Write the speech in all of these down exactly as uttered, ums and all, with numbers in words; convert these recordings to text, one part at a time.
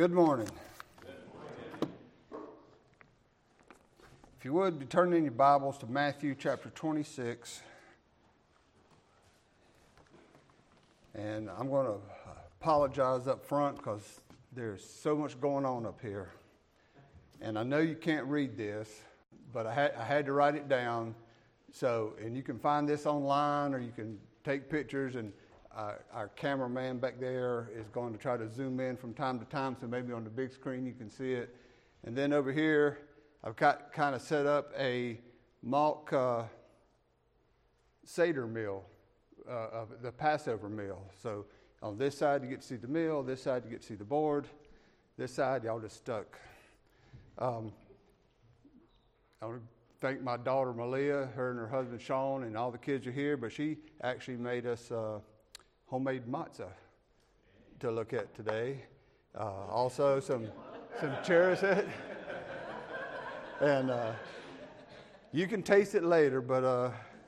Good morning. If you would, be turning in your Bibles to Matthew chapter twenty-six. And I'm going to apologize up front because there's so much going on up here. And I know you can't read this, but I had, I had to write it down. So, and you can find this online or you can take pictures, and uh, our cameraman back there is going to try to zoom in from time to time, so maybe on the big screen you can see it. And then over here, I've got kind of set up a mock uh, Seder meal, uh, of the Passover meal. So on this side you get to see the meal, this side you get to see the board, this side y'all just stuck. Um, I want to thank my daughter Malia, her and her husband Sean, and all the kids are here, but she actually made us uh, homemade matzah to look at today. Uh, also some some cherishit. And uh, you can taste it later, but uh,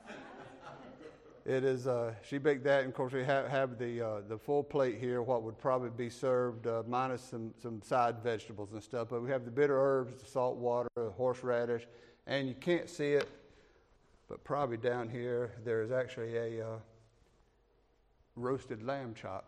it is, uh, she baked that, and of course we have, have the uh, the full plate here, what would probably be served, uh, minus some, some side vegetables and stuff. But we have the bitter herbs, the salt water, the horseradish, and you can't see it, but probably down here there is actually a uh, roasted lamb chop.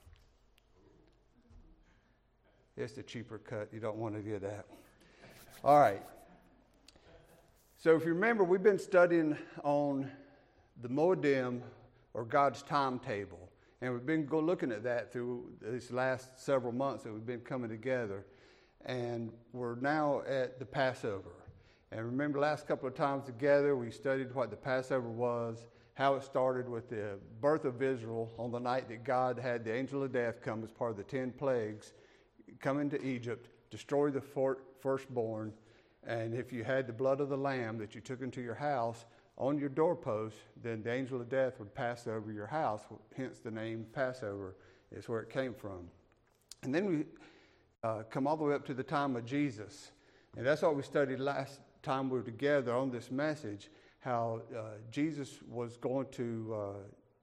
It's the cheaper cut. You don't want to get that. All right. So if you remember, we've been studying on the Moedim, or God's timetable. And we've been go looking at that through these last several months that we've been coming together. And we're now at the Passover. And remember, the last couple of times together, we studied what the Passover was, how it started with the birth of Israel on the night that God had the angel of death come as part of the ten plagues, come into Egypt, destroy the firstborn. And if you had the blood of the lamb that you took into your house on your doorpost, then the angel of death would pass over your house, hence the name Passover is where it came from. And then we uh, come all the way up to the time of Jesus. And that's what we studied last time we were together on this message, how uh, Jesus was going to uh,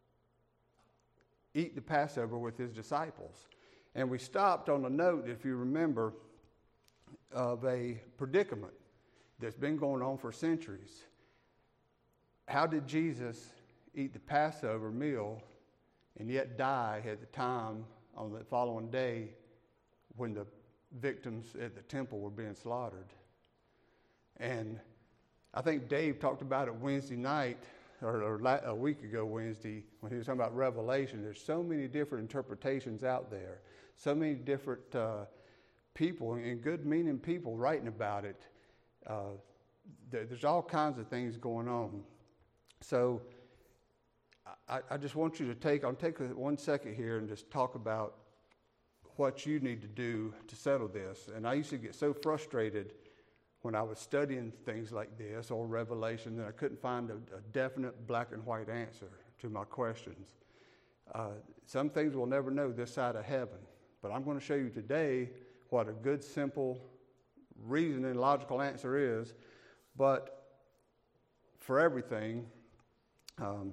eat the Passover with his disciples. And we stopped on a note, if you remember, of a predicament that's been going on for centuries. How did Jesus eat the Passover meal and yet die at the time on the following day when the victims at the temple were being slaughtered? And I think Dave talked about it Wednesday night, or, or la- a week ago Wednesday, when he was talking about Revelation. There's so many different interpretations out there, so many different uh, people, and good meaning people writing about it. Uh, there's all kinds of things going on. So I, I just want you to take, I'll take one second here and just talk about what you need to do to settle this. And I used to get so frustrated when I was studying things like this or Revelation that I couldn't find a, a definite black and white answer to my questions. Uh, some things we'll never know this side of heaven, but I'm going to show you today what a good, simple, reasoning, logical answer is. But for everything, um,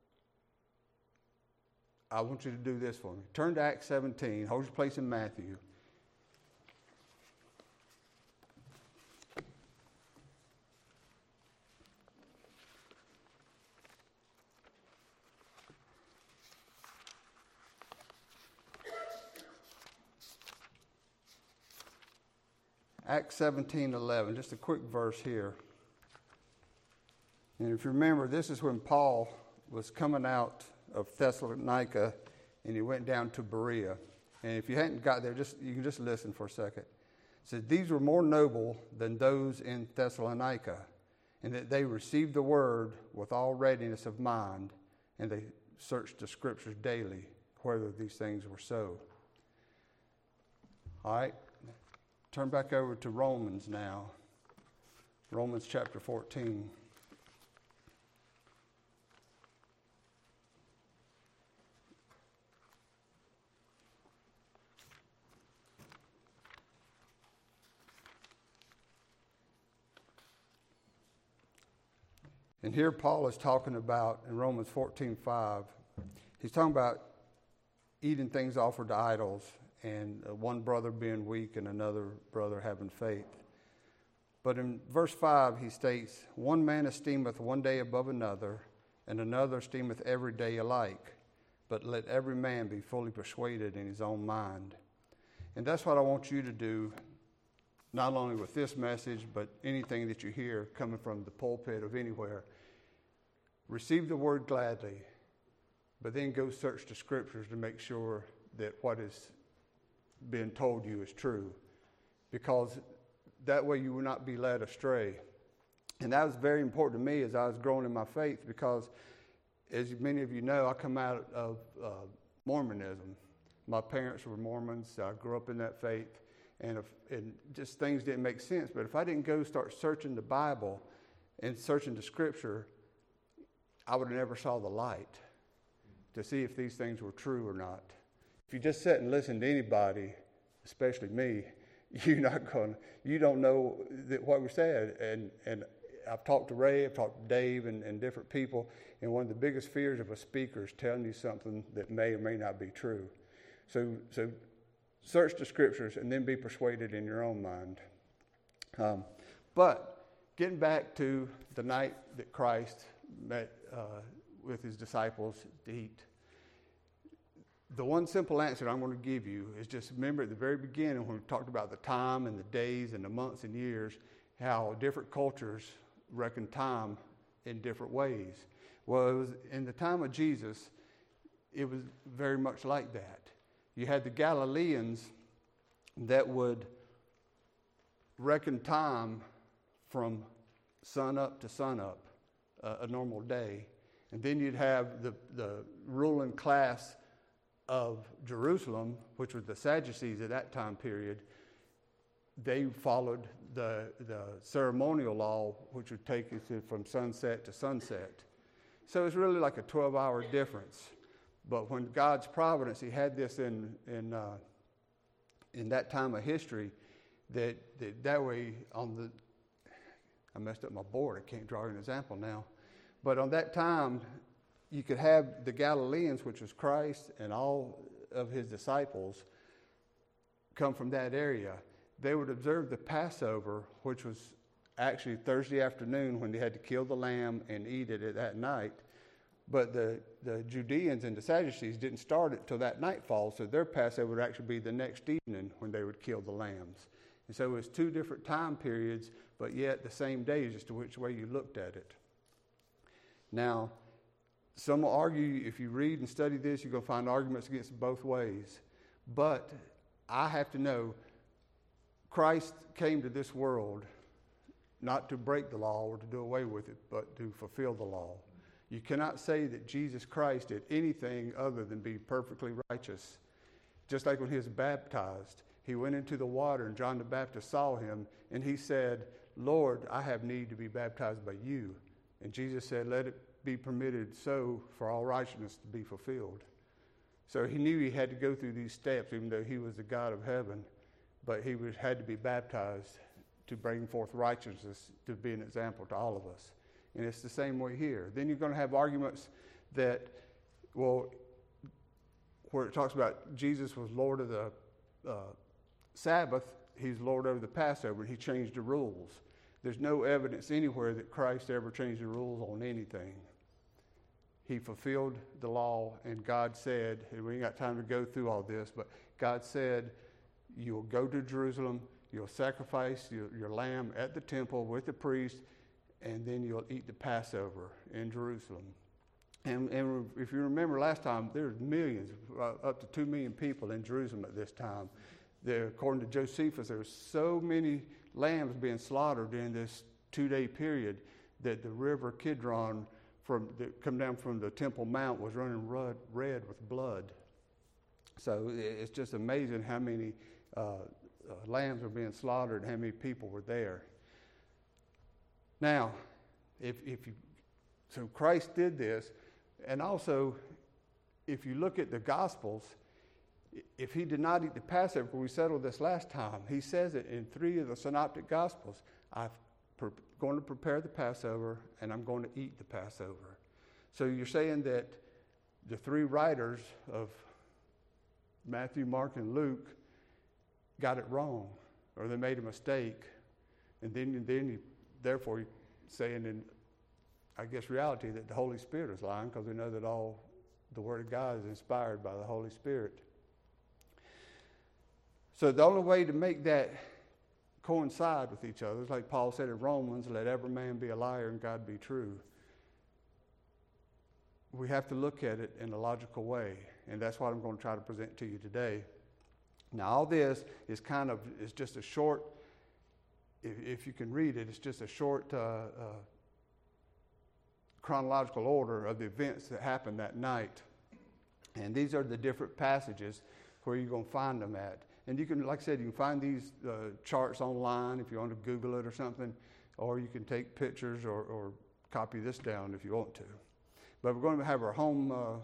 I want you to do this for me. Turn to Acts seventeen. Hold your place in Matthew. Acts seventeen eleven, just a quick verse here. And if you remember, this is when Paul was coming out of Thessalonica and he went down to Berea. And if you hadn't got there, just you can just listen for a second. It says, these were more noble than those in Thessalonica, and that they received the word with all readiness of mind, and they searched the scriptures daily, whether these things were so. All right. Turn back over to Romans now. Romans chapter fourteen. And here Paul is talking about, in Romans fourteen five, he's talking about eating things offered to idols and uh, one brother being weak and another brother having faith. But in verse five, he states, one man esteemeth one day above another, and another esteemeth every day alike. But let every man be fully persuaded in his own mind. And that's what I want you to do, not only with this message, but anything that you hear coming from the pulpit of anywhere. Receive the word gladly, but then go search the scriptures to make sure that what is being told you is true, because that way you will not be led astray. And that was very important to me as I was growing in my faith, because as many of you know, I come out of uh, Mormonism. My parents were Mormons. I grew up in that faith, and, if, and just things didn't make sense. But if I didn't go start searching the Bible and searching the Scripture, I would have never saw the light to see if these things were true or not. If you just sit and listen to anybody, especially me, you're not going. You don't know that what was said. And and I've talked to Ray, I've talked to Dave, and, and different people. And one of the biggest fears of a speaker is telling you something that may or may not be true. So so search the scriptures and then be persuaded in your own mind. Um, but getting back to the night that Christ met uh, with his disciples to eat, the one simple answer I'm going to give you is just remember at the very beginning when we talked about the time and the days and the months and years, how different cultures reckon time in different ways. Well, it was in the time of Jesus, it was very much like that. You had the Galileans that would reckon time from sun up to sun up, uh, a normal day. And then you'd have the, the ruling class of Jerusalem, which were the Sadducees at that time period. They followed the, the ceremonial law, which would take you to, from sunset to sunset. So it's really like a twelve-hour difference. But when God's providence, he had this in in uh, in that time of history, that, that that way on the, I messed up my board, I can't draw an example now. But on that time, you could have the Galileans, which was Christ and all of his disciples, come from that area. They would observe the Passover, which was actually Thursday afternoon when they had to kill the lamb and eat it at that night. But the, the Judeans and the Sadducees didn't start it till that nightfall, so their Passover would actually be the next evening when they would kill the lambs. And so it was two different time periods, but yet the same day, just to which way you looked at it. Now, some will argue, if you read and study this, you're going to find arguments against both ways. But I have to know, Christ came to this world not to break the law or to do away with it, but to fulfill the law. You cannot say that Jesus Christ did anything other than be perfectly righteous. Just like when he was baptized, he went into the water and John the Baptist saw him and he said, Lord, I have need to be baptized by you. And Jesus said, let it be permitted so for all righteousness to be fulfilled. So he knew he had to go through these steps, even though he was the God of heaven, but he was, had to be baptized to bring forth righteousness, to be an example to all of us. And it's the same way here. Then you're going to have arguments that, well, where it talks about Jesus was Lord of the uh, Sabbath, he's Lord over the Passover, and he changed the rules. There's no evidence anywhere that Christ ever changed the rules on anything. He fulfilled the law, and God said, and we ain't got time to go through all this, but God said, you'll go to Jerusalem, you'll sacrifice your, your lamb at the temple with the priest, and then you'll eat the Passover in Jerusalem. And, and if you remember last time, there's millions, uh, up to two million people in Jerusalem at this time. There, according to Josephus, there were so many lambs being slaughtered during this two-day period that the river Kidron from that come down from the Temple Mount was running red, red with blood. So it's just amazing how many uh, uh, lambs were being slaughtered and how many people were there. Now, if if you so Christ did this, and also if you look at the Gospels, if he did not eat the Passover, we settled this last time. He says it in three of the Synoptic Gospels. I'm pre- going to prepare the Passover, and I'm going to eat the Passover. So you're saying that the three writers of Matthew, Mark, and Luke got it wrong, or they made a mistake, and then then you, therefore saying in, I guess, reality that the Holy Spirit is lying, because we know that all the Word of God is inspired by the Holy Spirit. So the only way to make that coincide with each other is like Paul said in Romans, let every man be a liar and God be true. We have to look at it in a logical way, and that's what I'm going to try to present to you today. Now, all this is kind of, is just a short, if, if you can read it, it's just a short uh, uh, chronological order of the events that happened that night. And these are the different passages where you're going to find them at. And you can, like I said, you can find these uh, charts online if you want to Google it or something, or you can take pictures or, or copy this down if you want to. But we're going to have our home uh,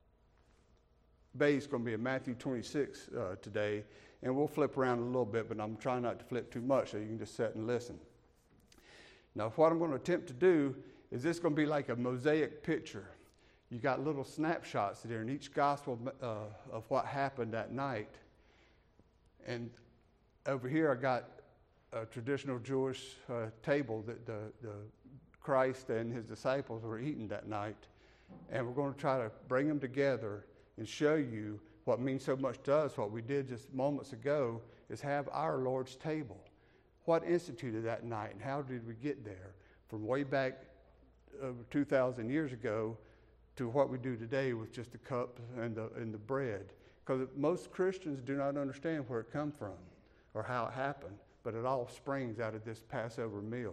base going to be in Matthew twenty-six uh, today, and we'll flip around a little bit, but I'm trying not to flip too much so you can just sit and listen. Now, what I'm going to attempt to do is this going to be like a mosaic picture. You got little snapshots there in each gospel uh, of what happened that night. And over here I got a traditional Jewish uh, table that the, the Christ and his disciples were eating that night. And we're going to try to bring them together and show you what means so much to us. What we did just moments ago is have our Lord's table. What instituted that night, and how did we get there from way back over two thousand years ago to what we do today with just the cup and the, and the bread? Because most Christians do not understand where it come from or how it happened, but it all springs out of this Passover meal.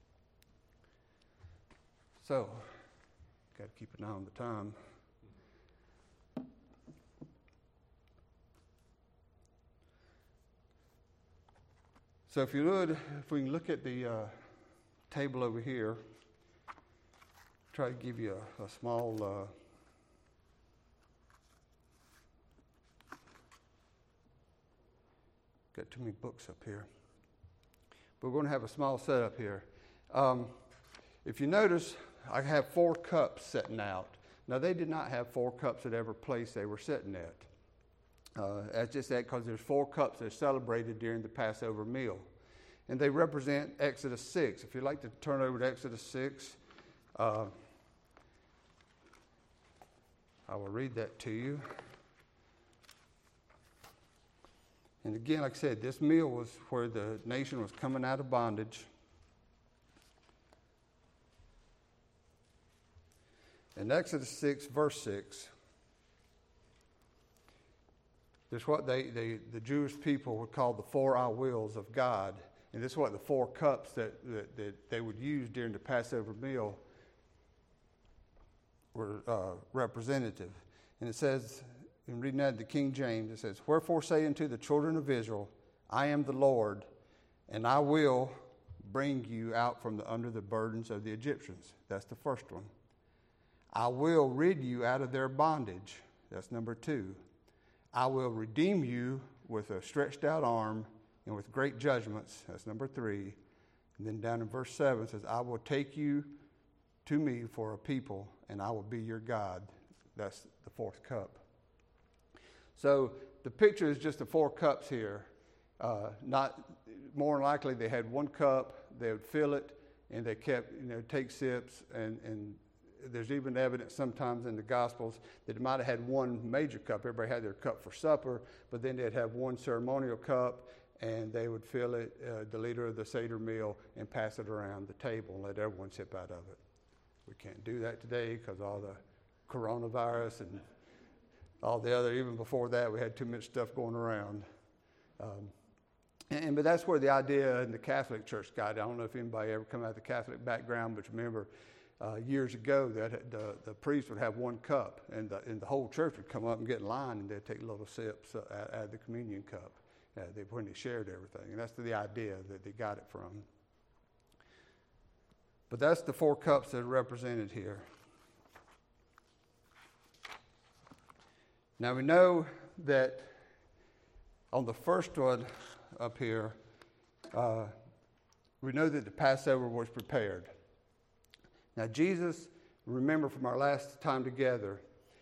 So, got to keep an eye on the time. So if you would, if we can look at the uh, table over here, try to give you a, a small uh, got too many books up here. But we're going to have a small setup here. Um, if you notice, I have four cups sitting out. Now, they did not have four cups at every place they were sitting at. Uh, that's just that because there's four cups that are celebrated during the Passover meal. And they represent Exodus six. If you'd like to turn over to Exodus six, uh, I will read that to you. And again, like I said, this meal was where the nation was coming out of bondage. In Exodus six, verse six, there's what they, they the Jewish people would call the four I wills of God. And this is what the four cups that, that, that they would use during the Passover meal were uh, representative. And it says, in reading that in the King James, it says, "Wherefore say unto the children of Israel, I am the Lord, and I will bring you out from the, under the burdens of the Egyptians." That's the first one. "I will rid you out of their bondage." That's number two. "I will redeem you with a stretched out arm and with great judgments." That's number three. And then down in verse seven it says, "I will take you to me for a people, and I will be your God." That's the fourth cup. So the picture is just the four cups here. Uh, not more than likely they had one cup, they would fill it, and they kept, you know, take sips. And, and there's even evidence sometimes in the Gospels that they might have had one major cup. Everybody had their cup for supper, but then they'd have one ceremonial cup, and they would fill it, uh, the leader of the Seder meal, and pass it around the table and let everyone sip out of it. We can't do that today because all the coronavirus and all the other, even before that, we had too much stuff going around. Um, and But that's where the idea in the Catholic Church got. I don't know if anybody ever come out of the Catholic background, but remember uh, years ago that the, the priest would have one cup, and the, and the whole church would come up and get in line, and they'd take little sips uh, out, out of the communion cup uh, they, when they shared everything. And that's the idea that they got it from. But that's the four cups that are represented here. Now we know that on the first one up here, uh, we know that the Passover was prepared. Now Jesus, remember from our last time together,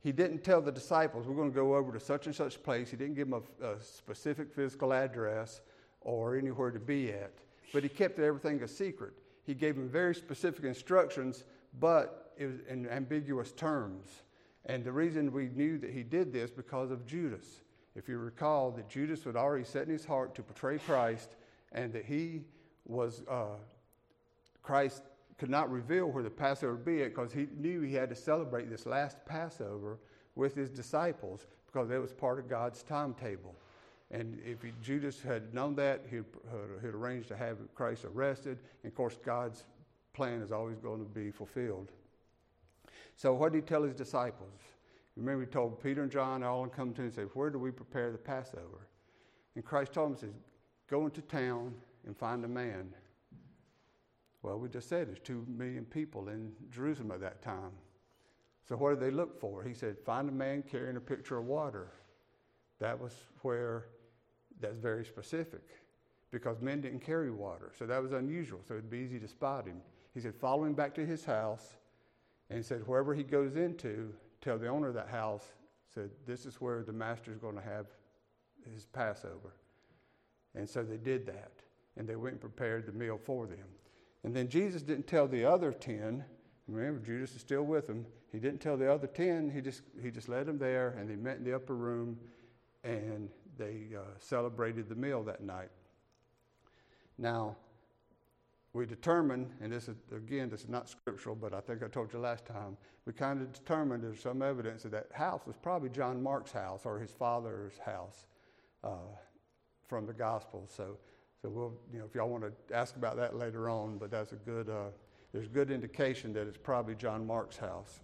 he didn't tell the disciples, we're going to go over to such and such place. He didn't give them a, a specific physical address or anywhere to be at. But he kept everything a secret. He gave them very specific instructions, but it was in ambiguous terms. And the reason we knew that he did this because of Judas. If you recall that Judas had already set in his heart to betray Christ, and that he was, uh, Christ could not reveal where the Passover would be at because he knew he had to celebrate this last Passover with his disciples because it was part of God's timetable. And if he, Judas had known that, he'd, he'd arranged to have Christ arrested. And of course, God's plan is always going to be fulfilled. So what did he tell his disciples? Remember, he told Peter and John, all come to him and said, where do we prepare the Passover? And Christ told him, says, go into town and find a man. Well, we just said there's two million people in Jerusalem at that time. So what did they look for? He said, find a man carrying a pitcher of water. That was where, that's very specific, because men didn't carry water. So that was unusual, so it'd be easy to spot him. He said, follow him back to his house, and he said, wherever he goes into, tell the owner of that house, said, this is where the master's going to have his Passover. And so they did that, and they went and prepared the meal for them. And then Jesus didn't tell the other ten. Remember, Judas is still with them. He didn't tell the other ten. He just he just led them there, and they met in the upper room, and they uh, celebrated the meal that night. Now, we determined, and this is, again, this is not scriptural, but I think I told you last time, we kind of determined there's some evidence that that house was probably John Mark's house or his father's house uh, from the Gospels. So, so we'll, you know, if y'all want to ask about that later on, but that's a good, uh, there's good indication that it's probably John Mark's house.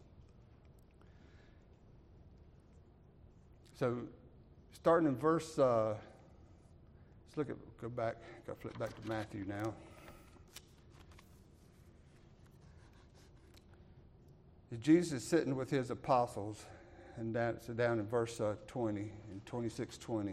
So, starting in verse, uh, let's look at, go back, got to flip back to Matthew now. Jesus is sitting with his apostles, and that's so down in verse uh, twenty, in twenty-six twenty.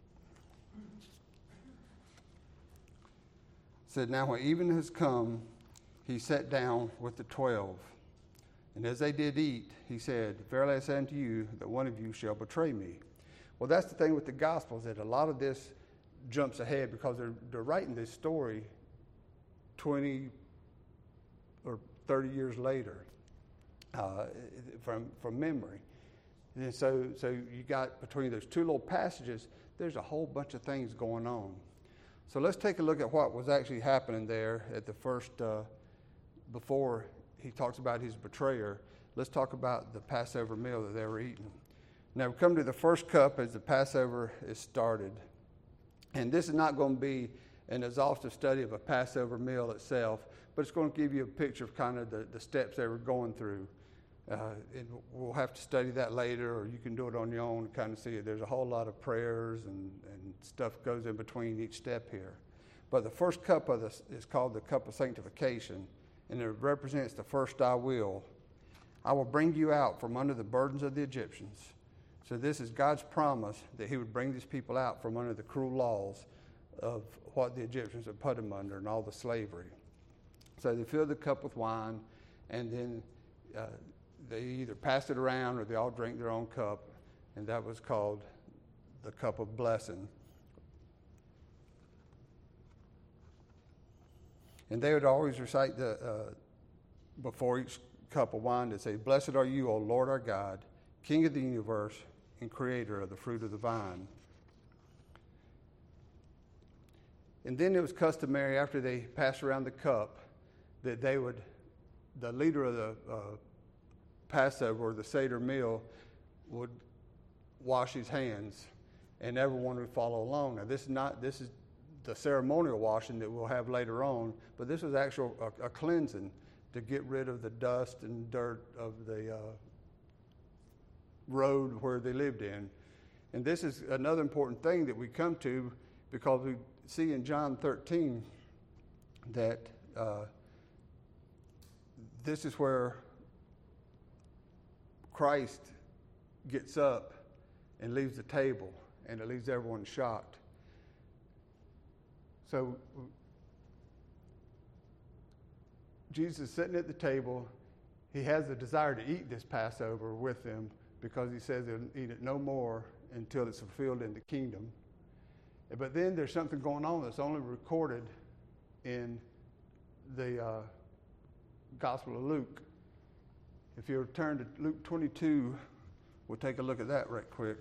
Said, now when evening has come, he sat down with the twelve. And as they did eat, he said, verily I say unto you, that one of you shall betray me. Well, that's the thing with the Gospels, that a lot of this jumps ahead because they're, they're writing this story twenty or thirty years later. Uh, from from memory. And so so you got between those two little passages, there's a whole bunch of things going on. So let's take a look at what was actually happening there at the first, uh, before he talks about his betrayer. Let's talk about the Passover meal that they were eating. Now we come to the first cup as the Passover is started. And this is not going to be an exhaustive study of a Passover meal itself, but it's going to give you a picture of kind of the, the steps they were going through. Uh, and we'll have to study that later, or you can do it on your own and kind of see it. There's a whole lot of prayers and, and stuff goes in between each step here. But the first cup of this is called the cup of sanctification, and it represents the first I will. I will bring you out from under the burdens of the Egyptians. So this is God's promise that he would bring these people out from under the cruel laws of what the Egyptians had put them under and all the slavery. So they fill the cup with wine, and then uh, they either pass it around or they all drink their own cup, and that was called the cup of blessing. And they would always recite the uh, before each cup of wine, they'd say, blessed are you, O Lord our God, King of the universe and creator of the fruit of the vine. And then it was customary after they passed around the cup that they would, the leader of the uh, Passover or the Seder meal would wash his hands, and everyone would follow along. Now this is not, this is the ceremonial washing that we'll have later on, but this was actual a, a cleansing to get rid of the dust and dirt of the uh, road where they lived in. And this is another important thing that we come to, because we see in John thirteen that uh, this is where Christ gets up and leaves the table, and it leaves everyone shocked. So Jesus is sitting at the table. He has the desire to eat this Passover with them because he says they'll eat it no more until it's fulfilled in the kingdom. But then there's something going on that's only recorded in the uh, Gospel of Luke. If you turn to Luke twenty-two, we'll take a look at that right quick.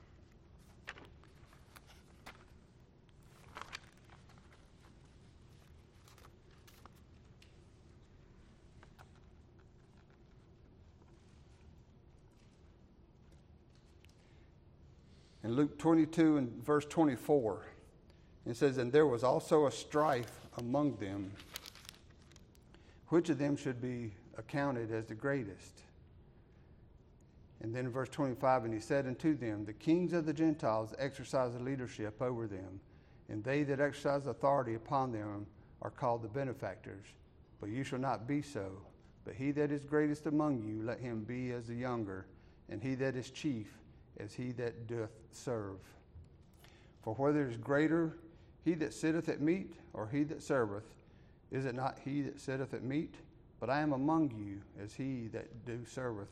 In Luke twenty-two and verse twenty-four, it says, "And there was also a strife among them, which of them should be accounted as the greatest. And then in verse twenty-five, "And he said unto them, The kings of the Gentiles exercise leadership over them, and they that exercise authority upon them are called the benefactors. But you shall not be so. But he that is greatest among you, let him be as the younger, and he that is chief, as he that doth serve. For whether is greater he that sitteth at meat, or he that serveth, is it not he that sitteth at meat? But I am among you as he that do serveth."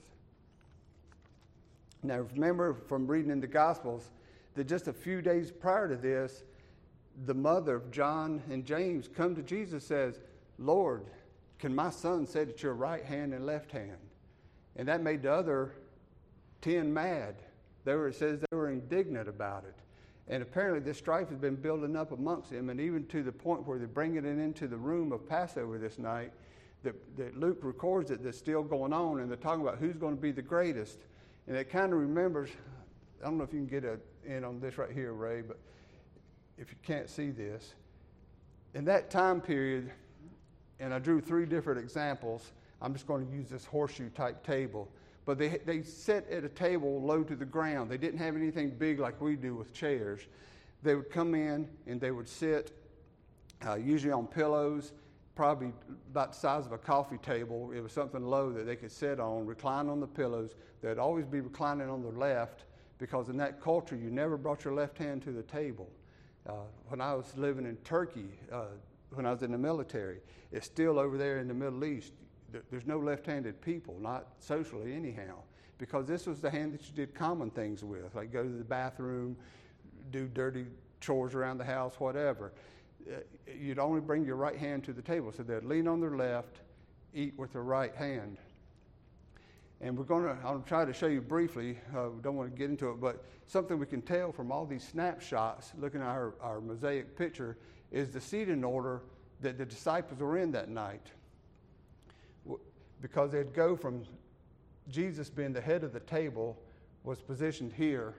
Now remember from reading in the Gospels that just a few days prior to this, the mother of John and James come to Jesus and says, "Lord, can my son sit at your right hand and left hand?" And that made the other ten mad. They were, it says they were indignant about it. And apparently this strife has been building up amongst them, and even to the point where they're bringing it into the room of Passover this night, that, that Luke records it, that's still going on, and they're talking about who's going to be the greatest. And it kind of remembers, I don't know if you can get a, in on this right here, Ray, but if you can't see this, in that time period, and I drew three different examples, I'm just going to use this horseshoe type table. But they they sat at a table low to the ground. They didn't have anything big like we do with chairs. They would come in and they would sit, uh, usually on pillows, probably about the size of a coffee table. It was something low that they could sit on, recline on the pillows. They'd always be reclining on their left, because in that culture, you never brought your left hand to the table. Uh, when I was living in Turkey, uh, when I was in the military, it's still over there in the Middle East. There's no left-handed people, not socially anyhow, because this was the hand that you did common things with, like go to the bathroom, do dirty chores around the house, whatever. Uh, you'd only bring your right hand to the table, so they'd lean on their left, eat with their right hand. And we're going to, I'll try to show you briefly, uh, we don't want to get into it, but something we can tell from all these snapshots, looking at our, our mosaic picture, is the seating order that the disciples were in that night. Because they'd go from Jesus being the head of the table, was positioned here.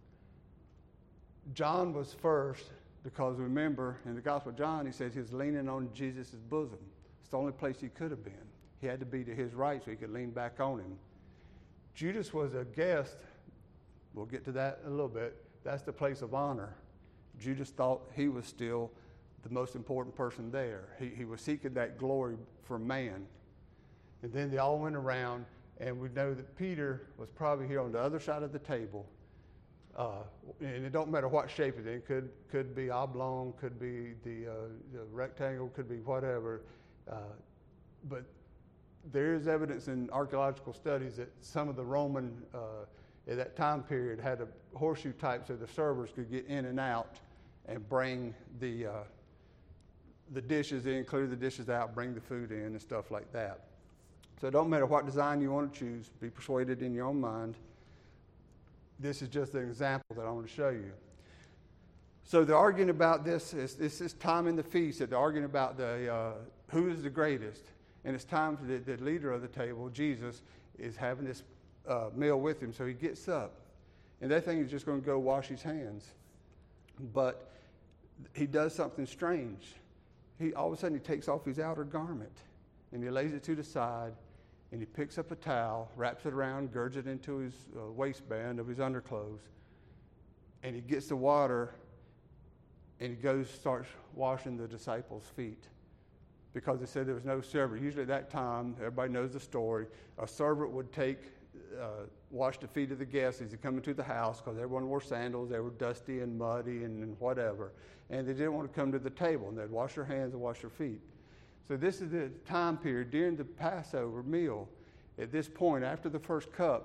John was first, because remember in the Gospel of John, he says he was leaning on Jesus' bosom. It's the only place he could have been. He had to be to his right so he could lean back on him. Judas was a guest. We'll get to that in a little bit. That's the place of honor. Judas thought he was still the most important person there. He, he was seeking that glory for man. And then they all went around, and we know that Peter was probably here on the other side of the table. Uh, and it don't matter what shape it is. It could, could be oblong, could be the, uh, the rectangle, could be whatever. Uh, but there is evidence in archaeological studies that some of the Roman, uh, at that time period, had a horseshoe type so the servers could get in and out and bring the, uh, the dishes in, clear the dishes out, bring the food in and stuff like that. So it don't matter what design you want to choose, be persuaded in your own mind. This is just an example that I want to show you. So they're arguing about this. It's, it's this time in the feast that they're arguing about the uh, who is the greatest. And it's time for the, the leader of the table, Jesus, is having this uh, meal with him. So he gets up. And they think he's just going to go wash his hands. But he does something strange. He all of a sudden he takes off his outer garment and he lays it to the side. And he picks up a towel, wraps it around, girds it into his uh, waistband of his underclothes, and he gets the water, and he goes, starts washing the disciples' feet. Because they said there was no servant. Usually at that time, everybody knows the story, a servant would take, uh, wash the feet of the guests as they come into the house, because everyone wore sandals, they were dusty and muddy and, and whatever, and they didn't want to come to the table, and they'd wash their hands and wash their feet. So this is the time period during the Passover meal. At this point, after the first cup,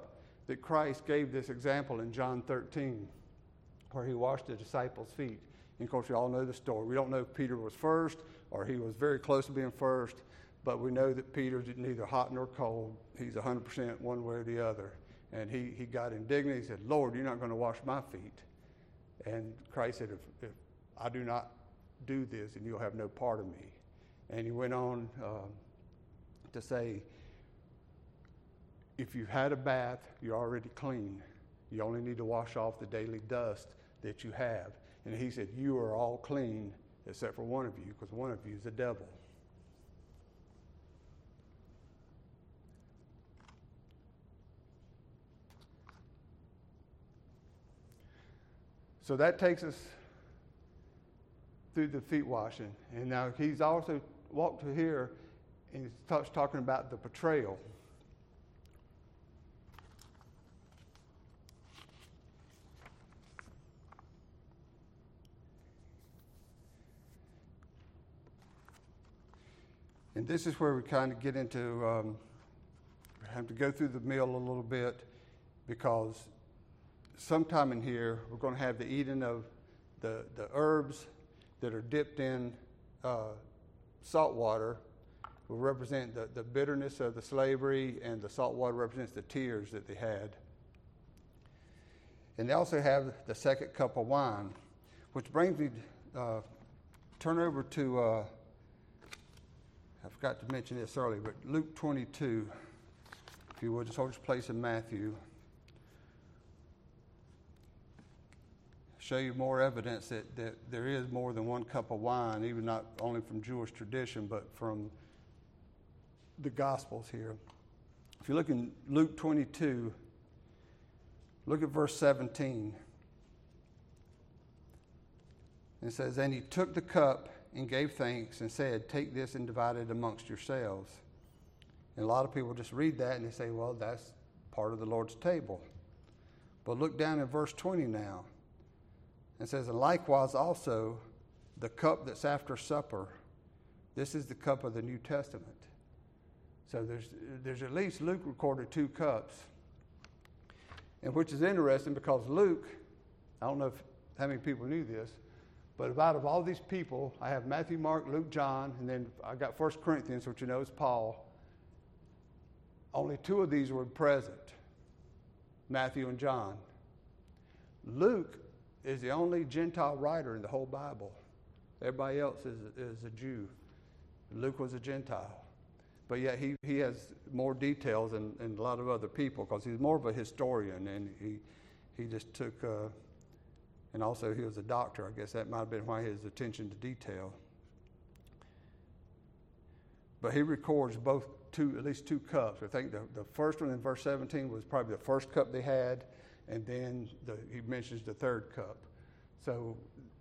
that Christ gave this example in John thirteen, where he washed the disciples' feet. And of course, we all know the story. We don't know if Peter was first or he was very close to being first, but we know that Peter's neither hot nor cold. He's one hundred percent one way or the other. And he, he got indignant. He said, Lord, you're not going to wash my feet. And Christ said, if, if I do not do this, then you'll have no part of me. And he went on uh, to say, if you've had a bath, you're already clean. You only need to wash off the daily dust that you have. And he said, you are all clean except for one of you, because one of you is the devil. So that takes us through the feet washing. And now he's also walked to here and he starts talking about the betrayal. And this is where we kind of get into, um, have to go through the meal a little bit, because sometime in here we're going to have the eating of the, the herbs that are dipped in uh, salt water will represent the, the bitterness of the slavery, and the salt water represents the tears that they had. And they also have the second cup of wine, which brings me, uh, turn over to, uh, I forgot to mention this earlier, but Luke twenty-two, if you would, just hold your place in Matthew. Show you more evidence that, that there is more than one cup of wine, even not only from Jewish tradition, but from the Gospels here. If you look in Luke twenty-two, look at verse seventeen. It says, and he took the cup and gave thanks and said, take this and divide it amongst yourselves. And a lot of people just read that and they say, well, that's part of the Lord's table. But look down in verse twenty now. It says, and likewise also the cup that's after supper, this is the cup of the New Testament. So there's there's at least Luke recorded two cups. And which is interesting because Luke, I don't know if, how many people knew this, but out of all these people, I have Matthew, Mark, Luke, John, and then I got First Corinthians, which you know is Paul. Only two of these were present, Matthew and John. Luke is the only Gentile writer in the whole Bible. Everybody else is, is a Jew. Luke was a Gentile. But yet he, he has more details than, than a lot of other people, because he's more of a historian, and he he just took, uh, and also he was a doctor. I guess that might have been why his attention to detail. But he records both two, at least two cups. I think the, the first one in verse seventeen was probably the first cup they had, and then the, he mentions the third cup. So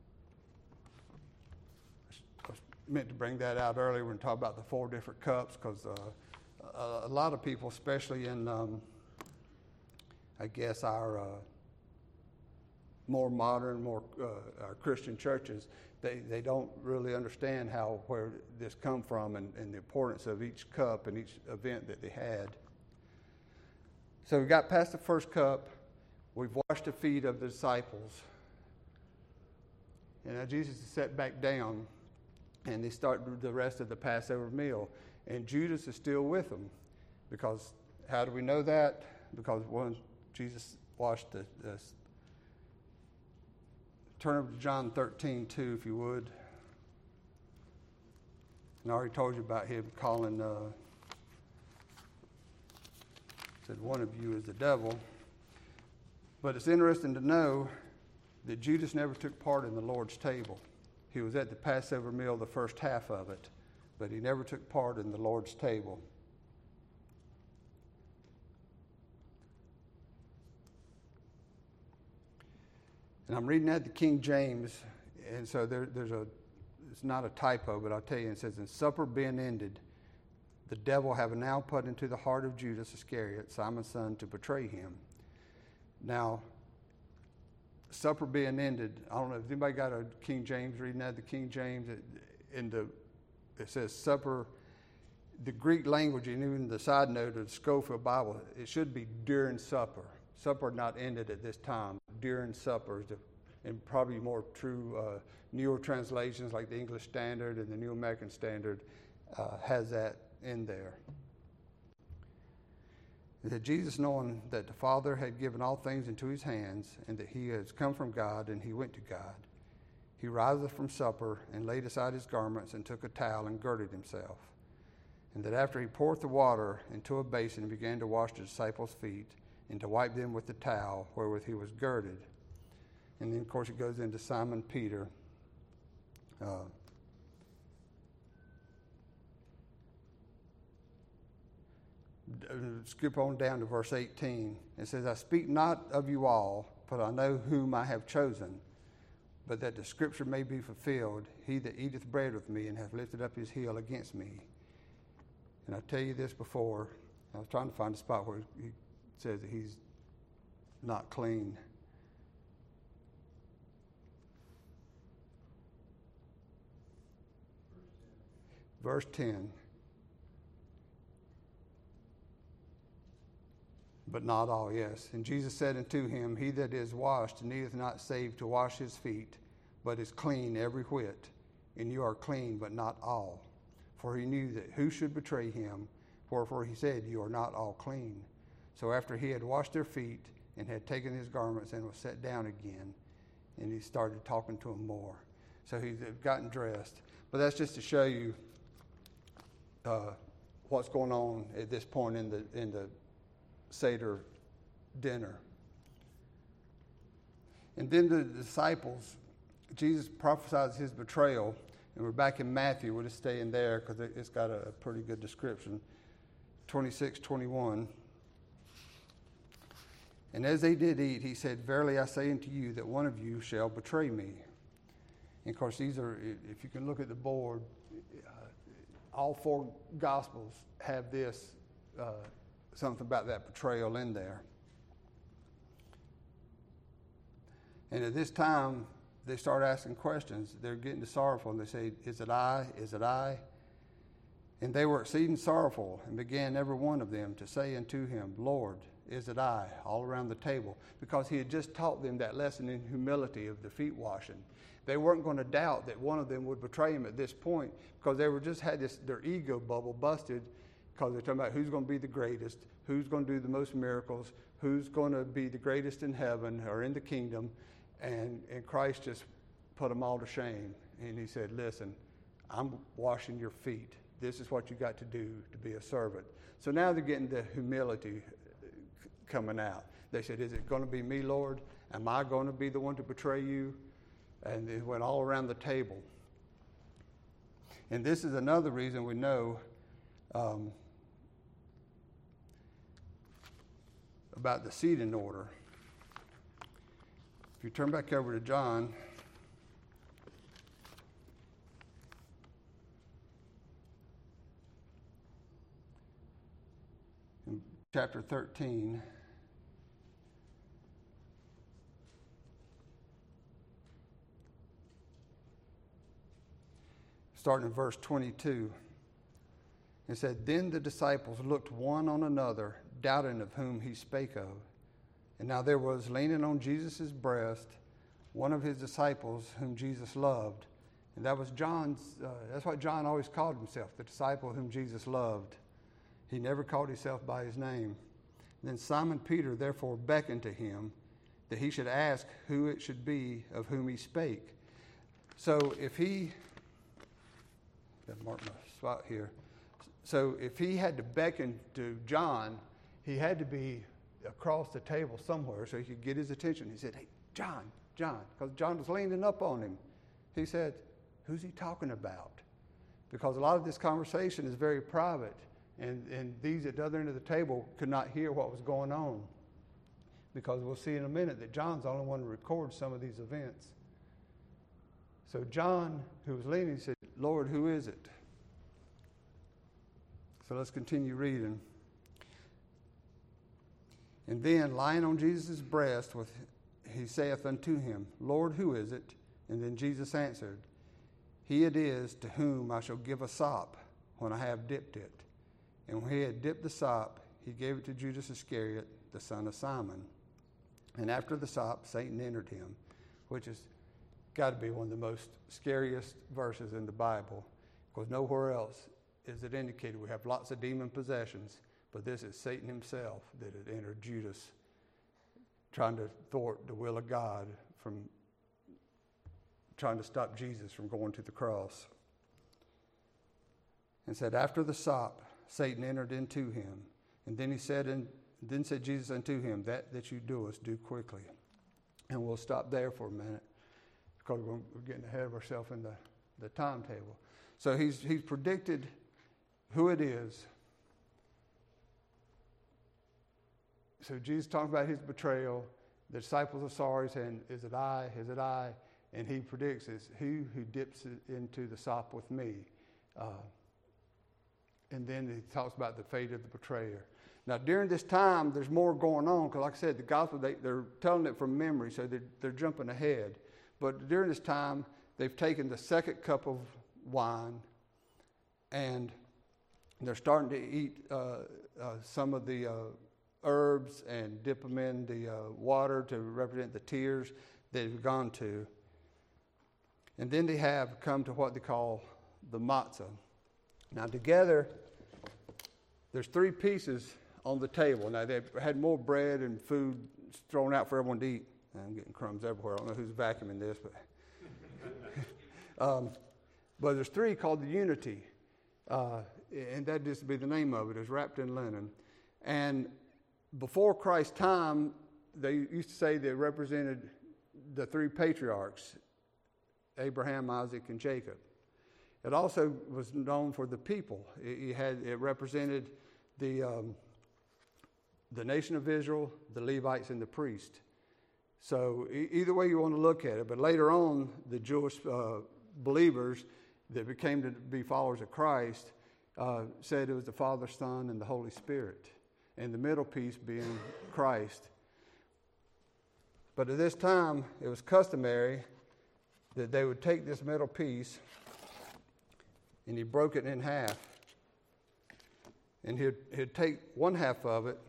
I was meant to bring that out earlier when we talk about the four different cups, because uh, a, a lot of people, especially in, um, I guess, our uh, more modern, more uh, our Christian churches, they, they don't really understand how where this come from and, and the importance of each cup and each event that they had. So we got past the first cup. We've washed the feet of the disciples. And now Jesus is set back down, and they start the rest of the Passover meal. And Judas is still with them. Because how do we know that? Because one, Jesus washed the, the turn over to John thirteen, two, if you would. And I already told you about him calling, uh, said one of you is the devil. But it's interesting to know that Judas never took part in the Lord's table. He was at the Passover meal, the first half of it, but he never took part in the Lord's table. And I'm reading that the King James, and so there, there's a, it's not a typo, but I'll tell you, it says, in supper being ended, the devil have now put into the heart of Judas Iscariot, Simon's son, to betray him. Now, supper being ended, I don't know if anybody got a King James reading that, the King James, it, in the, it says supper, the Greek language, and even the side note of the Scofield Bible, it should be during supper. Supper not ended at this time. During supper, and probably more true uh, newer translations like the English Standard and the New American Standard uh, has that in there. That Jesus, knowing that the Father had given all things into his hands, and that he has come from God, and he went to God, he riseth from supper, and laid aside his garments, and took a towel, and girded himself. And that after he poured the water into a basin, and began to wash the disciples' feet, and to wipe them with the towel wherewith he was girded. And then, of course, it goes into Simon Peter. Uh, skip on down to verse eighteen. It says, I speak not of you all, but I know whom I have chosen, but that the scripture may be fulfilled, he that eateth bread with me and hath lifted up his heel against me. And I tell you this before, I was trying to find a spot where he says that he's not clean. Verse ten. But not all, yes. And Jesus said unto him, he that is washed needeth not save to wash his feet, but is clean every whit. And you are clean, but not all. For he knew that who should betray him, wherefore he said, you are not all clean. So after he had washed their feet, and had taken his garments, and was set down again, and he started talking to them more. So he's gotten dressed. But that's just to show you uh, what's going on at this point in the in the Seder dinner. And then the disciples, Jesus prophesies his betrayal, and we're back in Matthew. We'll just stay in there because it's got a pretty good description. twenty-six, twenty-one. And as they did eat, he said, verily I say unto you that one of you shall betray me. And of course, these are, if you can look at the board, uh, all four Gospels have this, uh, something about that betrayal in there. And at this time, they start asking questions. They're getting sorrowful, and they say, is it I? Is it I? And they were exceeding sorrowful, and began every one of them to say unto him, Lord, is it I? All around the table. Because he had just taught them that lesson in humility of the feet washing. They weren't going to doubt that one of them would betray him at this point, because they were just had this their ego bubble busted, because they're talking about who's going to be the greatest, who's going to do the most miracles, who's going to be the greatest in heaven or in the kingdom. And, and Christ just put them all to shame. And he said, listen, I'm washing your feet. This is what you got to do to be a servant. So now they're getting the humility coming out. They said, is it going to be me, Lord? Am I going to be the one to betray you? And it went all around the table. And this is another reason we know um, about the seating order. If you turn back over to John, in chapter thirteen, starting in verse twenty-two, it said, then the disciples looked one on another, doubting of whom he spake of. And now there was leaning on Jesus' breast one of his disciples whom Jesus loved. And that was John's, uh, that's what John always called himself, the disciple whom Jesus loved. He never called himself by his name. And then Simon Peter therefore beckoned to him that he should ask who it should be of whom he spake. So if he, got to mark my spot here. So if he had to beckon to John, he had to be across the table somewhere so he could get his attention. He said, hey, John, John, because John was leaning up on him. He said, who's he talking about? Because a lot of this conversation is very private, and, and these at the other end of the table could not hear what was going on, because we'll see in a minute that John's the only one to record some of these events. So John, who was leaning, said, Lord, who is it? So let's continue reading. And then, lying on Jesus' breast, with, he saith unto him, Lord, who is it? And then Jesus answered, he it is to whom I shall give a sop when I have dipped it. And when he had dipped the sop, he gave it to Judas Iscariot, the son of Simon. And after the sop, Satan entered him, which has got to be one of the most scariest verses in the Bible, because nowhere else is it indicated. We have lots of demon possessions, but this is Satan himself that had entered Judas, trying to thwart the will of God, from trying to stop Jesus from going to the cross. And said, after the sop, Satan entered into him. And then he said, and then said Jesus unto him, that that you doest, do quickly. And we'll stop there for a minute, because we're getting ahead of ourselves in the, the timetable. So he's he's predicted who it is. So Jesus talking about his betrayal. The disciples are sorry, saying, is it I? Is it I? And he predicts it's he who dips it into the sop with me. Uh, and then he talks about the fate of the betrayer. Now, during this time, there's more going on, because like I said, the gospel, they, they're telling it from memory, so they're, they're jumping ahead. But during this time, they've taken the second cup of wine, and they're starting to eat uh, uh, some of the uh, herbs and dip them in the uh, water to represent the tears they've gone to. And then they have come to what they call the matzah. Now, together, there's three pieces on the table. Now, they've had more bread and food thrown out for everyone to eat. I'm getting crumbs everywhere. I don't know who's vacuuming this, but um, but there's three called the unity, uh, and that just be the name of it. It's wrapped in linen. And before Christ's time, they used to say they represented the three patriarchs, Abraham, Isaac, and Jacob. It also was known for the people. It, it had it represented the um, the nation of Israel, the Levites, and the priest. So e- either way you want to look at it, but later on, the Jewish uh, believers that became to be followers of Christ uh, said it was the Father, Son, and the Holy Spirit, and the middle piece being Christ. But at this time, it was customary that they would take this middle piece, and he broke it in half. And he'd, he'd take one half of it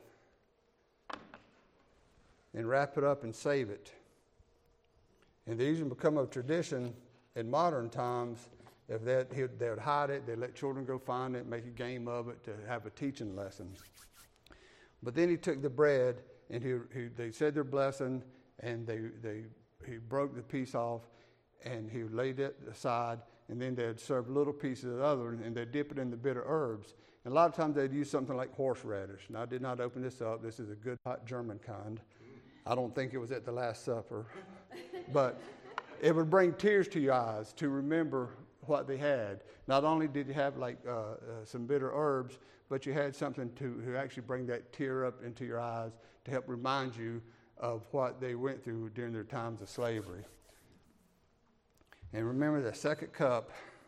and wrap it up and save it. And they usually become a tradition in modern times. If they they would hide it, they'd let children go find it, make a game of it to have a teaching lesson. But then he took the bread, and he, he they said their blessing, and they they he broke the piece off, and he laid it aside, and then they'd serve little pieces of the other, and they'd dip it in the bitter herbs. And a lot of times they'd use something like horseradish. Now, I did not open this up. This is a good hot German kind. I don't think it was at the Last Supper. But it would bring tears to your eyes to remember what they had. Not only did you have like uh, uh, some bitter herbs, but you had something to, to actually bring that tear up into your eyes to help remind you of what they went through during their times of slavery. And remember, the second cup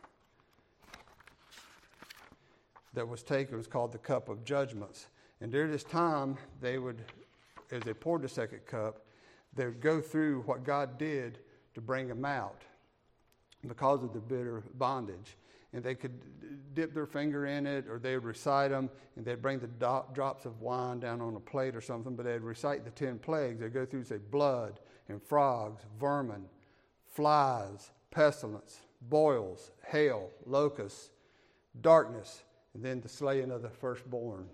that was taken was called the cup of judgments. And during this time, they would, as they poured the second cup, they would go through what God did to bring them out because of the bitter bondage. And they could dip their finger in it, or they would recite them, and they'd bring the do- drops of wine down on a plate or something, but they'd recite the ten plagues. They'd go through and say blood and frogs, vermin, flies, pestilence, boils, hail, locusts, darkness, and then the slaying of the firstborn.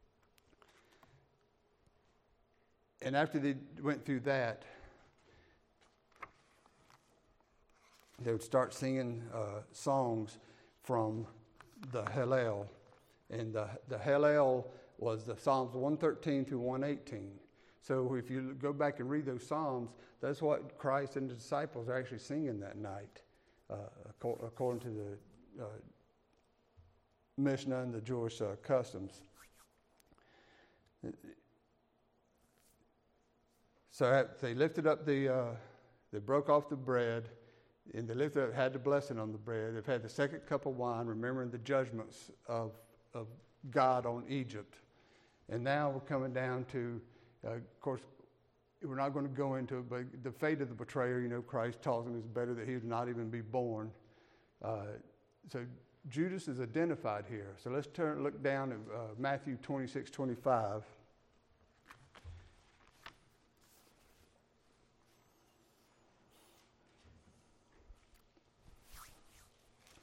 And after they went through that, they would start singing uh, songs from the Hallel. And the, the Hallel was the Psalms one thirteen through one eighteen. So if you go back and read those Psalms, that's what Christ and the disciples are actually singing that night, uh, according to the uh, Mishnah and the Jewish uh, customs. So they lifted up the, uh, they broke off the bread, and they lifted up, had the blessing on the bread. They've had the second cup of wine, remembering the judgments of, of God on Egypt. And now we're coming down to, uh, of course, we're not going to go into it, but the fate of the betrayer, you know, Christ tells him it's better that he would not even be born. Uh, so Judas is identified here. So let's turn, look down at uh, Matthew twenty-six, twenty-five.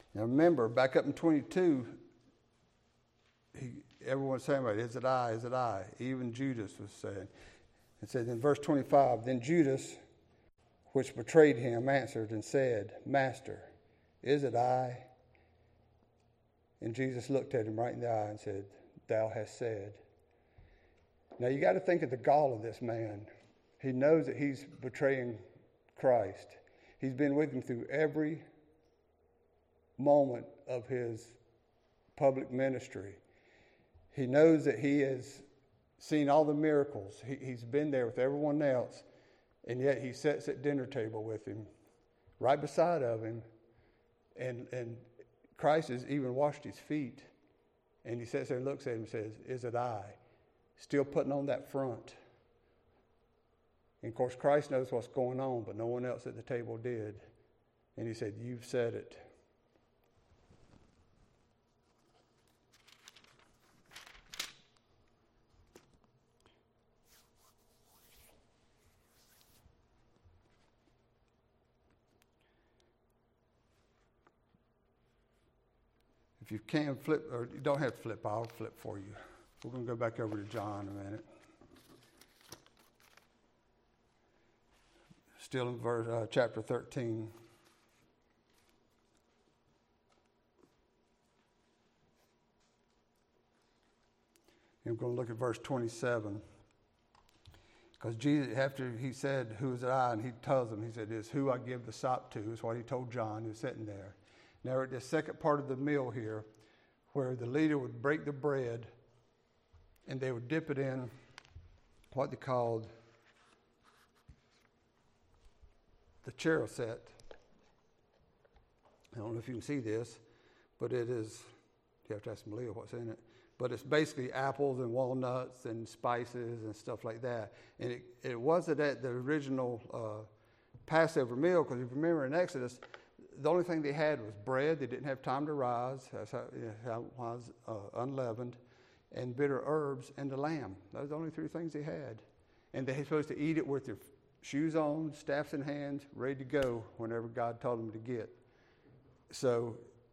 Now remember, back up in twenty-two, he, everyone's saying about it, is it I, is it I? Even Judas was saying. It says in verse twenty-five, then Judas, which betrayed him, answered and said, Master, is it I? And Jesus looked at him right in the eye and said, Thou hast said. Now you got to think of the gall of this man. He knows that he's betraying Christ. He's been with him through every moment of his public ministry. He knows that he has seen all the miracles. He, he's been there with everyone else, and yet he sits at dinner table with him, right beside of him, and and Christ has even washed his feet. And he sits there and looks at him and says, is it I? Still putting on that front. And of course, Christ knows what's going on, but no one else at the table did. And he said, you've said it. If you can flip, or you don't have to flip, I'll flip for you. We're going to go back over to John in a minute. Still in verse, uh, chapter thirteen. And we're going to look at verse twenty-seven. Because Jesus, after he said, who is it I? And he tells them, he said, it's who I give the sop to, is what he told John, who's sitting there. Now, at the second part of the meal here, where the leader would break the bread and they would dip it in what they called the charoset. I don't know if you can see this, but it is, you have to ask Malia what's in it, but it's basically apples and walnuts and spices and stuff like that. And it, it wasn't at the original uh, Passover meal, because if you remember in Exodus, the only thing they had was bread. They didn't have time to rise. That's how, you know, how it was uh, unleavened, and bitter herbs, and the lamb. Those are the only three things they had. And they were supposed to eat it with their shoes on, staffs in hand, ready to go whenever God told them to get. So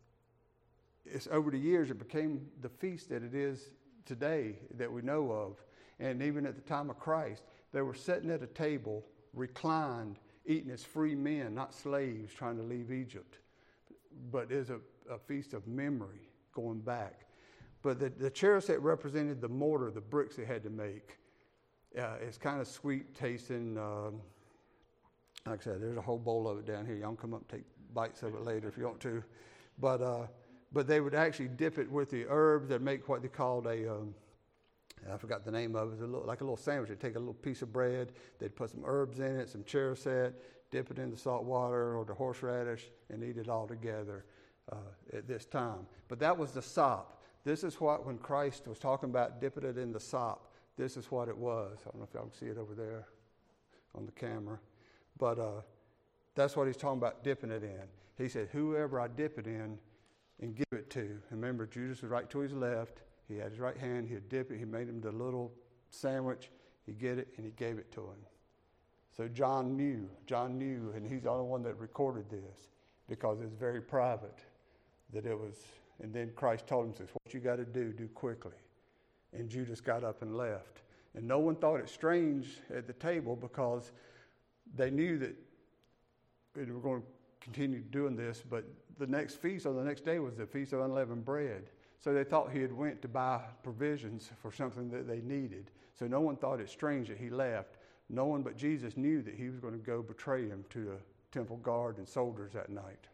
it's over the years it became the feast that it is today that we know of. And even at the time of Christ, they were sitting at a table, reclined, eating as free men, not slaves trying to leave Egypt. But it's a, a feast of memory going back. But the, the charoset represented the mortar, the bricks they had to make. Uh, it's kind of sweet tasting. Um, like I said, there's a whole bowl of it down here. Y'all can come up and take bites of it later if you want to. But uh, but they would actually dip it with the herbs. They'd make what they called a, um, I forgot the name of it, it was a little, like a little sandwich. They'd take a little piece of bread, they'd put some herbs in it, some charoset, dip it in the salt water or the horseradish, and eat it all together uh, at this time. But that was the sop. This is what, when Christ was talking about dipping it in the sop, this is what it was. I don't know if y'all can see it over there on the camera. But uh, that's what he's talking about, dipping it in. He said, whoever I dip it in and give it to. And remember, Judas was right to his left. He had his right hand. He'd dip it. He made him the little sandwich. He'd get it, and he gave it to him. So John knew. John knew, and he's the only one that recorded this because it's very private that it was. And then Christ told him, says, what you got to do, do quickly. And Judas got up and left. And no one thought it strange at the table because they knew that they were going to continue doing this. But the next feast on the next day was the Feast of Unleavened Bread. So they thought he had went to buy provisions for something that they needed. So no one thought it strange that he left. No one but Jesus knew that he was going to go betray him to the temple guard and soldiers that night.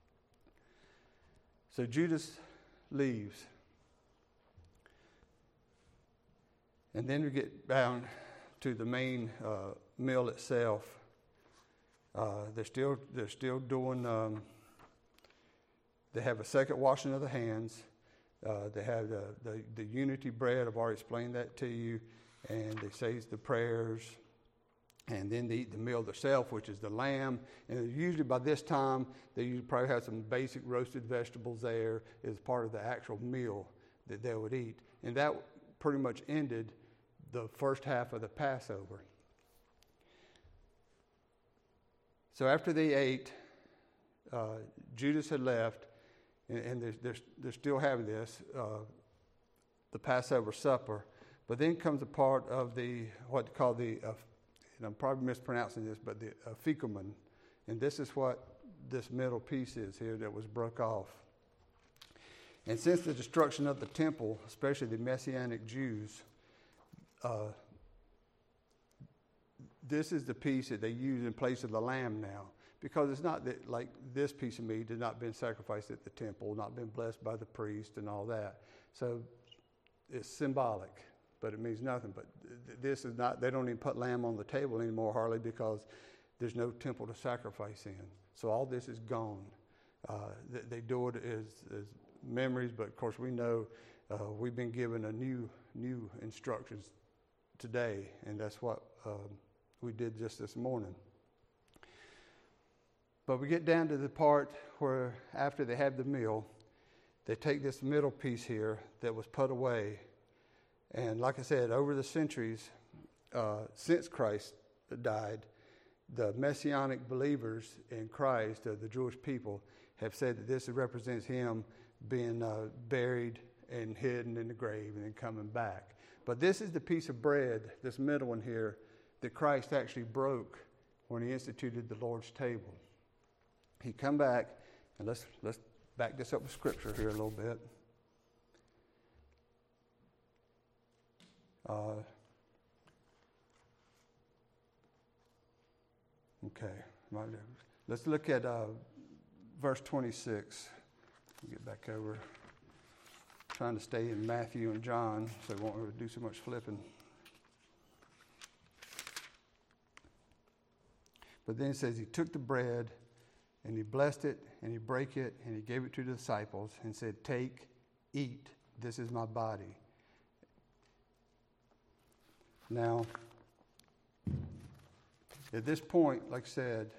So Judas leaves. And then we get down to the main uh, meal itself. Uh, they're still they're still doing. Um, they have a second washing of the hands. Uh, they have the, the the unity bread. I've already explained that to you. And they say the prayers. And then they eat the meal themselves, which is the lamb. And usually by this time, they usually probably have some basic roasted vegetables there as part of the actual meal that they would eat. And that pretty much ended the first half of the Passover. So after they ate, uh, Judas had left, and, and they're, they're, they're still having this, uh, the Passover supper. But then comes a part of the, what they call the, uh, and I'm probably mispronouncing this, but the afikomen. And this is what this middle piece is here that was broke off. And since the destruction of the temple, especially the Messianic Jews, uh, this is the piece that they use in place of the lamb now. Because it's not that, like, this piece of meat has not been sacrificed at the temple, not been blessed by the priest and all that. So it's symbolic, but it means nothing. But th- this is not, they don't even put lamb on the table anymore, hardly, because there's no temple to sacrifice in. So all this is gone. Uh, they, they do it as, as memories, but of course we know uh, we've been given a new new instructions today, and that's what um, we did just this morning. But we get down to the part where after they have the meal, they take this middle piece here that was put away. And like I said, over the centuries, uh, since Christ died, the Messianic believers in Christ, uh, the Jewish people, have said that this represents him being uh, buried and hidden in the grave and then coming back. But this is the piece of bread, this middle one here, that Christ actually broke when he instituted the Lord's table. He come back, and let's let's back this up with Scripture here a little bit. Uh, okay, let's look at uh, verse twenty-six. Get back over. Trying to stay in Matthew and John, so we won't really do so much flipping. But then it says he took the bread, and he blessed it, and he brake it, and he gave it to the disciples, and said, "Take, eat, this is my body." Now, at this point, like I said,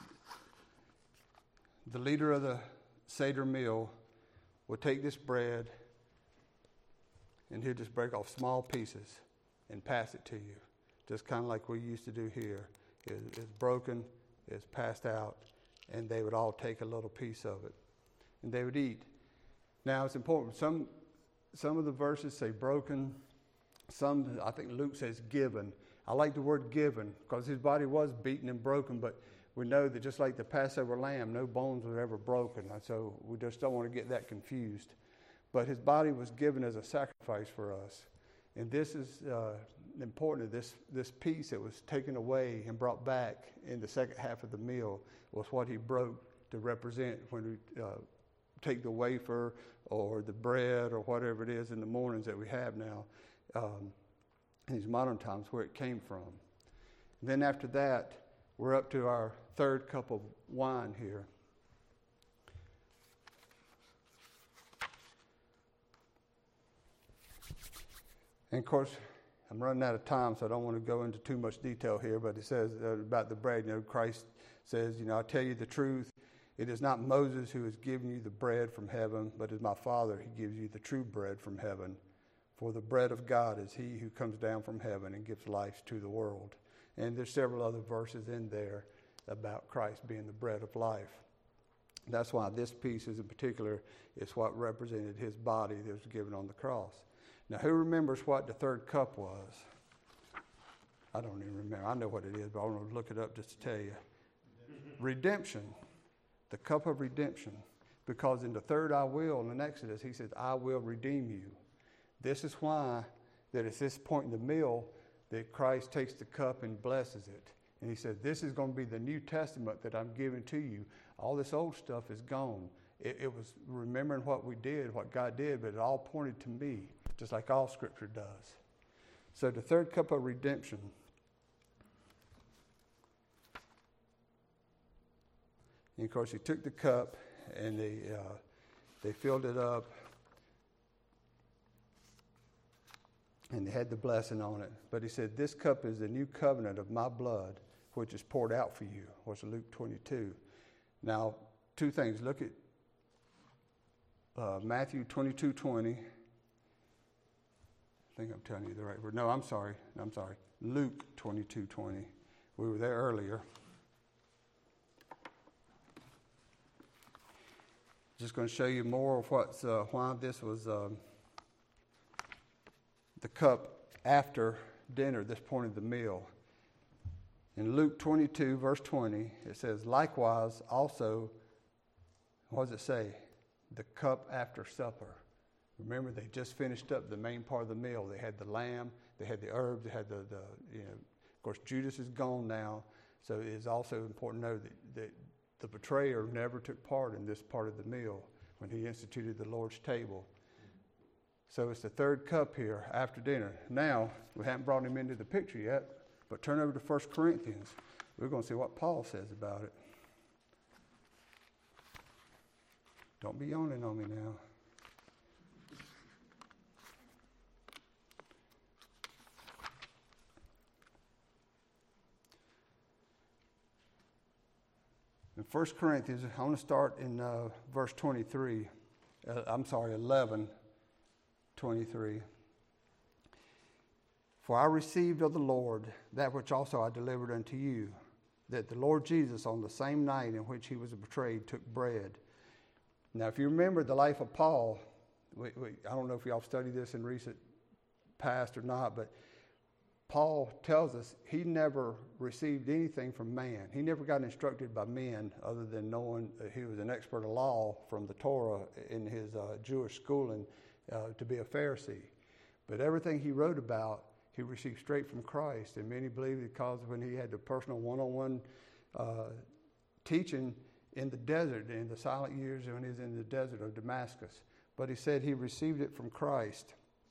the leader of the Seder meal will take this bread, and he'll just break off small pieces and pass it to you, just kind of like we used to do here. It, it's broken, it's passed out, and they would all take a little piece of it, and they would eat. Now, it's important. Some some of the verses say broken. Some, I think Luke says given. I like the word given because his body was beaten and broken, but we know that just like the Passover lamb, no bones were ever broken. And so we just don't want to get that confused. But his body was given as a sacrifice for us. And this is uh, important. This, this piece that was taken away and brought back in the second half of the meal was what he broke to represent when we uh, take the wafer or the bread or whatever it is in the mornings that we have now. Um, in these modern times, where it came from. And then after that, we're up to our third cup of wine here. And of course, I'm running out of time, so I don't want to go into too much detail here, but it says uh, about the bread, you know, Christ says, you know, I tell you the truth, it is not Moses who has given you the bread from heaven, but it is my Father who gives you the true bread from heaven. For the bread of God is he who comes down from heaven and gives life to the world. And there's several other verses in there about Christ being the bread of life. That's why this piece is in particular is what represented his body that was given on the cross. Now, who remembers what the third cup was? I don't even remember. I know what it is, but I want to look it up just to tell you. Redemption. The cup of redemption. Because in the third I will, in Exodus, he says, I will redeem you. This is why that at this point in the meal that Christ takes the cup and blesses it. And he said, this is going to be the New Testament that I'm giving to you. All this old stuff is gone. It, it was remembering what we did, what God did, but it all pointed to me, just like all Scripture does. So the third cup of redemption. And of course, he took the cup and they uh, they filled it up. And they had the blessing on it. But he said, this cup is the new covenant of my blood, which is poured out for you. Was Luke twenty-two. Now, two things. Look at uh, Matthew twenty-two twenty. I think I'm telling you the right word. No, I'm sorry. I'm sorry. Luke twenty-two twenty. We were there earlier. Just going to show you more of what's uh, why this was um, the cup after dinner, this point of the meal. In Luke twenty-two, verse twenty, it says, likewise also, what does it say? The cup after supper. Remember, they just finished up the main part of the meal. They had the lamb, they had the herbs, they had the, the you know, of course, Judas is gone now. So it is also important to know that, that the betrayer never took part in this part of the meal when he instituted the Lord's table. So it's the third cup here after dinner. Now, we haven't brought him into the picture yet, but turn over to First Corinthians. We're going to see what Paul says about it. Don't be yawning on me now. In First Corinthians, I want to start in uh, verse twenty-three. Uh, I'm sorry, eleven twenty-three. For I received of the Lord that which also I delivered unto you, that the Lord Jesus, on the same night in which he was betrayed, took bread. Now, if you remember the life of Paul, we, we, I don't know if y'all studied this in recent past or not, but Paul tells us he never received anything from man. He never got instructed by men other than knowing that he was an expert of law from the Torah in his uh, Jewish schooling uh, to be a Pharisee. But everything he wrote about, he received straight from Christ. And many believe because when he had the personal one-on-one uh, teaching in the desert, in the silent years when he was in the desert of Damascus. But he said he received it from Christ.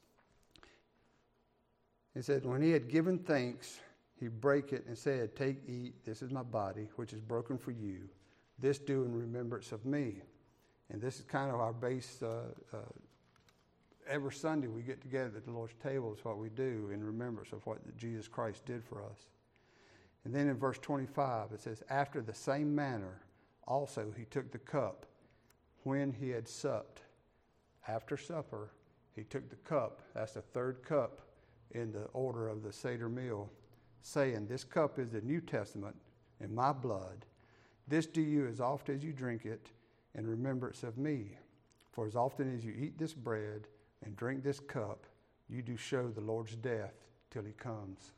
He said, when he had given thanks, he brake it and said, take, eat, this is my body, which is broken for you. This do in remembrance of me. And this is kind of our base. Uh, uh, every Sunday we get together at the Lord's table is what we do in remembrance of what Jesus Christ did for us. And then in verse twenty-five, it says, after the same manner, also he took the cup when he had supped. After supper, he took the cup. That's the third cup in the order of the Seder meal, saying, this cup is the New Testament in my blood. This do you as often as you drink it in remembrance of me. For as often as you eat this bread and drink this cup, you do show the Lord's death till he comes.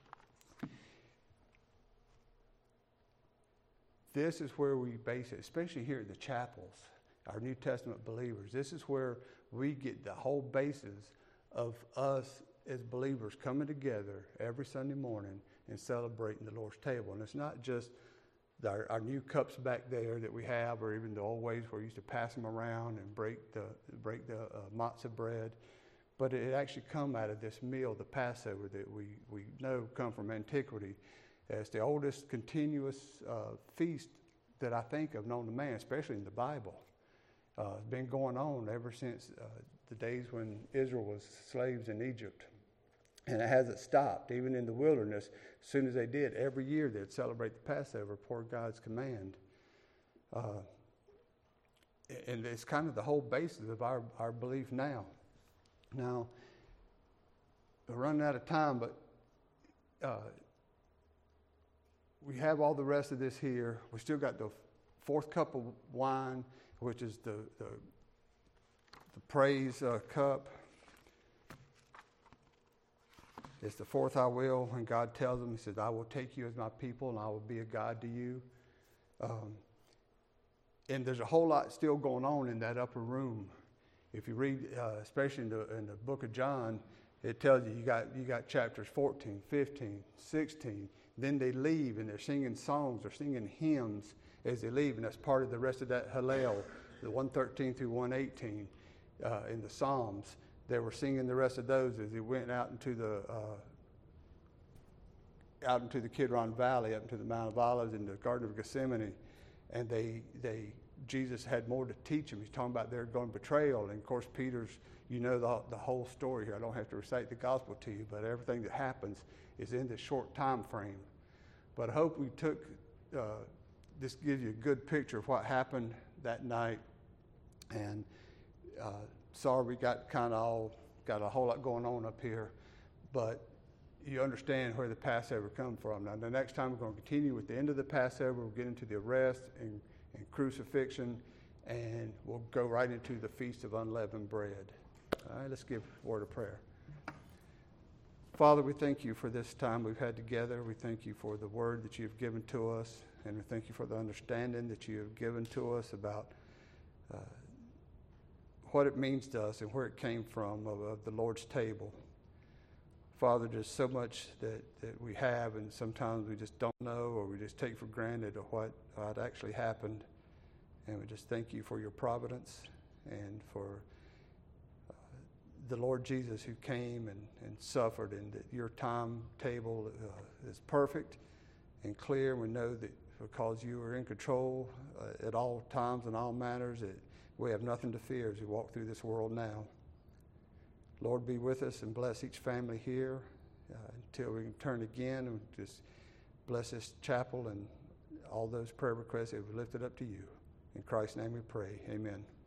This is where we base it, especially here at the chapels, our New Testament believers. This is where we get the whole basis of us as believers coming together every Sunday morning and celebrating the Lord's table. And it's not just our, our new cups back there that we have, or even the old ways where we used to pass them around and break the break the uh, matzah bread, but it actually come out of this meal, the Passover, that we, we know come from antiquity. It's the oldest continuous uh, feast that I think of known to man, especially in the Bible. Uh, it's been going on ever since uh, the days when Israel was slaves in Egypt. And it hasn't stopped, even in the wilderness. As soon as they did, every year they'd celebrate the Passover per God's command. Uh, and it's kind of the whole basis of our, our belief now. Now, we're running out of time, but uh, we have all the rest of this here. We still got the fourth cup of wine, which is the, the, the praise uh, cup. It's the fourth I will, when God tells them, he says, I will take you as my people and I will be a God to you. Um, and there's a whole lot still going on in that upper room. If you read, uh, especially in the, in the book of John, it tells you you got, you got chapters fourteen, fifteen, sixteen. Then they leave and they're singing songs, they're singing hymns as they leave. And that's part of the rest of that Hallel, the one thirteen through one eighteen uh, in the Psalms. They were singing the rest of those as they went out into the uh, out into the Kidron Valley, up into the Mount of Olives, in the Garden of Gethsemane, and they they Jesus had more to teach them. He's talking about their going betrayal, and of course Peter's. You know the the whole story here. I don't have to recite the gospel to you, but everything that happens is in this short time frame. But I hope we took uh, this gives you a good picture of what happened that night, and. Uh, Sorry, we got kind of all got a whole lot going on up here, but you understand where the Passover come from. Now, the next time we're going to continue with the end of the Passover. We'll get into the arrest and, and crucifixion and we'll go right into the Feast of Unleavened Bread. All right, let's give a word of prayer. Father, we thank you for this time we've had together. We thank you for the word that you've given to us, and we thank you for the understanding that you have given to us about uh, what it means to us and where it came from of, of the Lord's table. Father, there's so much that, that we have, and sometimes we just don't know, or we just take for granted of what uh, actually happened. And we just thank you for your providence and for uh, the Lord Jesus who came and, and suffered, and that your timetable uh, is perfect and clear. We know that because you are in control uh, at all times and all matters, that we have nothing to fear as we walk through this world now. Lord, be with us and bless each family here uh, until we can turn again, and just bless this chapel and all those prayer requests that we've lifted up to you. In Christ's name we pray. Amen.